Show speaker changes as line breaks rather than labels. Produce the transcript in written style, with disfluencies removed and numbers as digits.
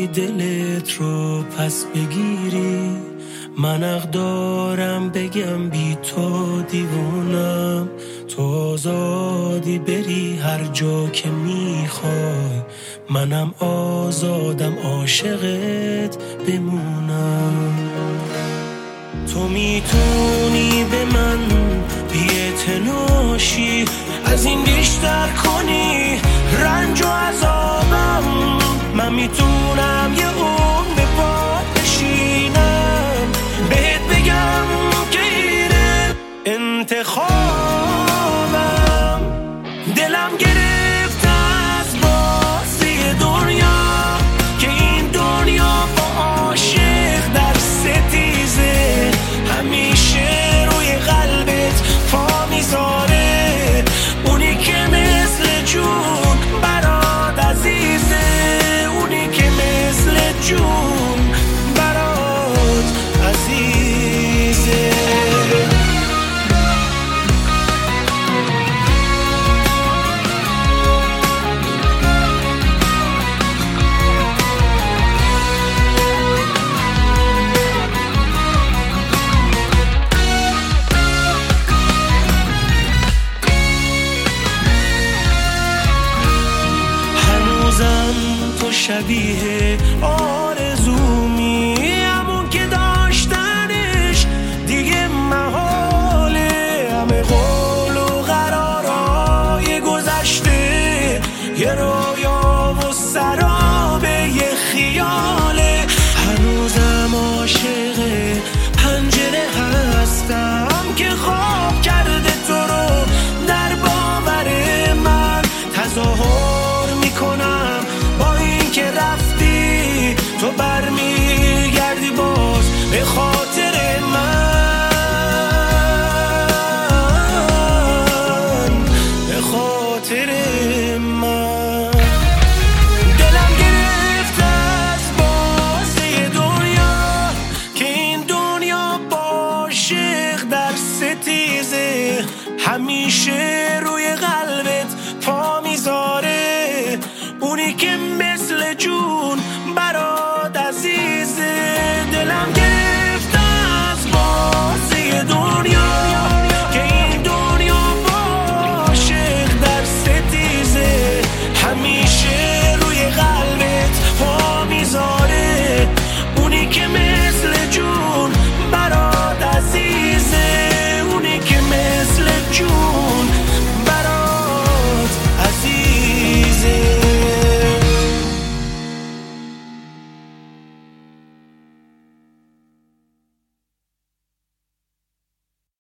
بخوای دلت رو پس بگیری، من حق دارم بگم بی تو دیوونم. تو آزادی بری هر جا که میخوای، منم آزادم عاشقت بمونم. تو میتونی به من بی‌اعتناشی، از این بیشتر کنی رنج و عذابم. من میتونم یه عمر به پات بشینم، بهت بگم که اینه انتخابم. دلم گرفت از بازی دنیا که این دنیا با عاشق در ستیزه، همیشه روی قلبت پا میذاره. اونی که مثل جون برات عزیزه، اونی که مثل جون برات عزیزه. تو شبیه آرزومی، همون که داشتنش دیگه محاله. همه قول و قرارای گذشته یه رویا و سراب یه خیاله. هنوزم عاشق پنجره هستم که خواب کرده تو رو در باور من. تظاهر میکنم با این که رفتی تو برمی